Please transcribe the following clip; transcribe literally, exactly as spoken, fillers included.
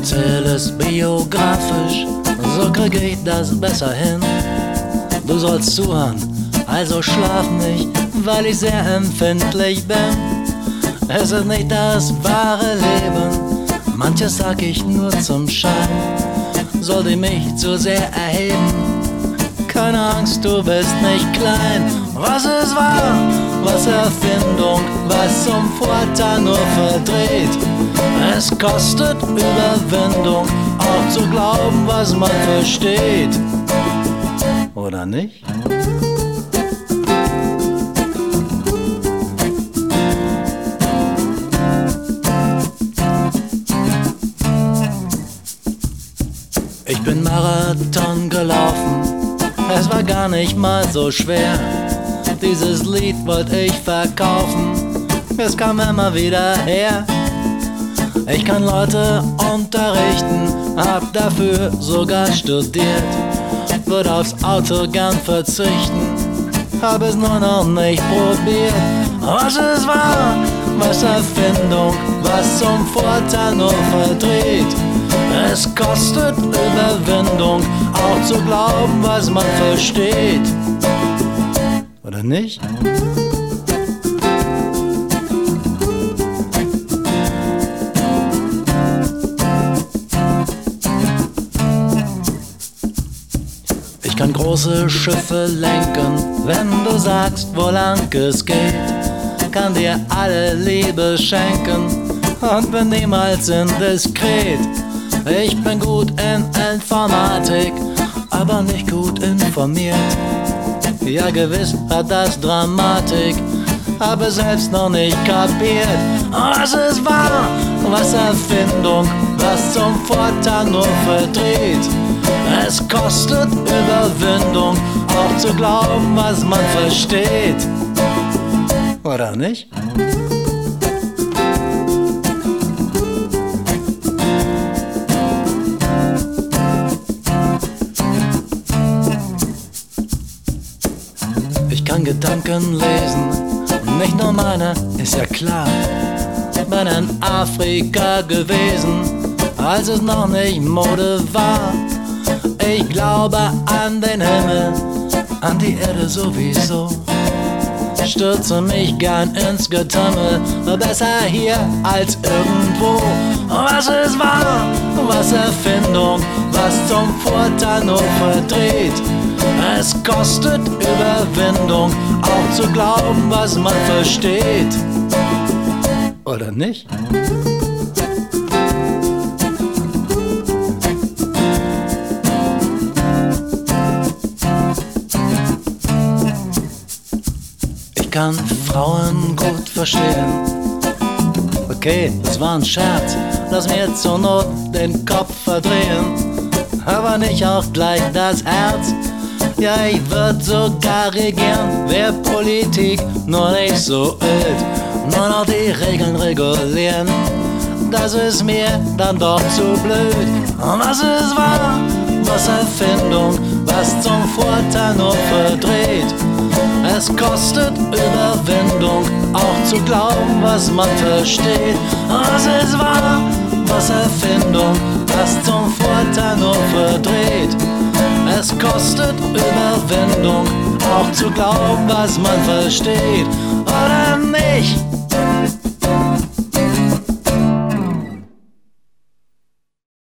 Erzähl es biografisch, so krieg ich das besser hin. Du sollst zuhören, also schlaf nicht, weil ich sehr empfindlich bin. Es ist nicht das wahre Leben, manches sag ich nur zum Schein. Sollte mich zu sehr erheben, keine Angst, du bist nicht klein. Was ist wahr, was Erfindung, was zum Vorteil nur verdreht. Es kostet Überwindung, auch zu glauben, was man versteht. Oder nicht? Ich bin Marathon gelaufen, es war gar nicht mal so schwer. Dieses Lied wollte ich verkaufen, es kam immer wieder her. Ich kann Leute unterrichten, hab dafür sogar studiert. Würde aufs Auto gern verzichten, hab es nur noch nicht probiert. Was ist wahr, was Erfindung, was zum Vorteil nur verdreht. Es kostet Überwindung, auch zu glauben, was man versteht. Oder nicht? Ich kann große Schiffe lenken, wenn du sagst, wo lang es geht. Kann dir alle Liebe schenken und bin niemals indiskret. Ich bin gut in Informatik, aber nicht gut informiert. Ja, gewiss hat das Dramatik, aber selbst noch nicht kapiert. Was ist wahr, was Erfindung, was zum Vorteil nur verdreht. Es kostet Überwindung, auch zu glauben, was man versteht. Oder nicht? Ich kann Gedanken lesen, nicht nur meine, ist ja klar. Bin in Afrika gewesen, als es noch nicht Mode war. Ich glaube an den Himmel, an die Erde sowieso. Stürze mich gern ins Getümmel, besser hier als irgendwo. Was ist wahr, was Erfindung, was zum Vorteil nur verdreht. Es kostet Überwindung, auch zu glauben, was man versteht. Oder nicht? Ich kann Frauen gut verstehen. Okay, das war ein Scherz, lass mir zur Not den Kopf verdrehen, aber nicht auch gleich das Herz. Ja, ich würd sogar regieren, wär Politik nur nicht so wild. Nur noch die Regeln regulieren, das ist mir dann doch zu blöd. Und was ist wahr, was Erfindung, was zum Vorteil nur verdreht. Es kostet Überwindung, auch zu glauben, was man versteht. Was ist wahr, was Erfindung, was zum Vorteil nur verdreht. Es kostet Überwindung, auch zu glauben, was man versteht. Oder nicht?